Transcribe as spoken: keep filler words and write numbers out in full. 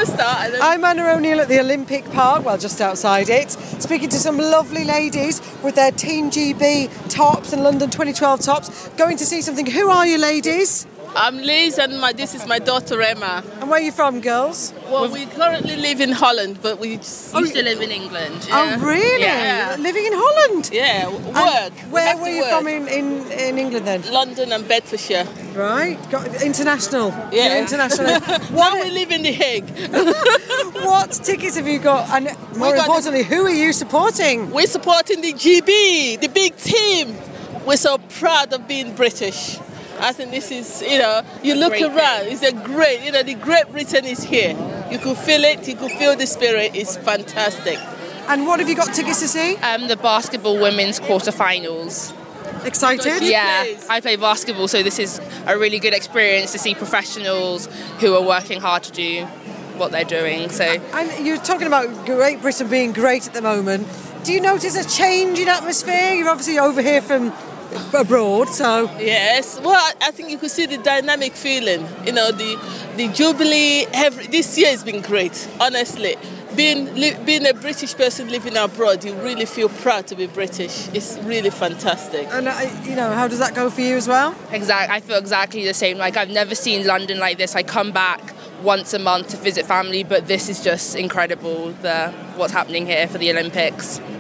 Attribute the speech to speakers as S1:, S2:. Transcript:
S1: start. And then...
S2: I'm Anna O'Neill at the Olympic Park, well, just outside it, speaking to some lovely ladies with their Team G B tops and London twenty twelve tops, going to see something. Who are you, ladies?
S1: I'm Liz, and my, this is my daughter Emma.
S2: And where are you from, girls?
S1: Well, we currently live in Holland, but we used
S3: Oh, to live in England.
S2: Yeah. Oh, really?
S1: Yeah.
S2: Living in Holland?
S1: Yeah, work.
S2: And where
S1: we
S2: were you
S1: work.
S2: from in, in, in England then?
S1: London and Bedfordshire.
S2: Right, got international.
S1: Yeah.
S2: You're international.
S1: Now we live in The Hague.
S2: What tickets have you got? And more
S1: got
S2: importantly, who are you supporting?
S1: We're supporting the G B, the big team. We're so proud of being British. I think this is, you know, you look
S3: Great
S1: around,
S3: thing.
S1: it's a great, you know, the Great Britain is here. You could feel it, you could feel the spirit, it's fantastic.
S2: And what have you got tickets to see?
S3: Um, the basketball women's quarterfinals.
S2: Excited?
S1: She
S3: Yeah,
S1: plays.
S3: I play basketball, so this is a really good experience to see professionals who are working hard to do what they're doing. So
S2: And you're talking about Great Britain being great at the moment. Do you notice a change in atmosphere? You're obviously over here from abroad, so...
S1: Yes, well, I- I think you could see the dynamic feeling. You know, the the Jubilee, every, this year has been great, honestly. Being, li- being a British person living abroad, you really feel proud to be British. It's really fantastic.
S2: And, uh, you know, how does that go for you as well?
S3: exact, I feel exactly the same. Like, I've never seen London like this. I come back once a month to visit family, but this is just incredible, the what's happening here for the Olympics.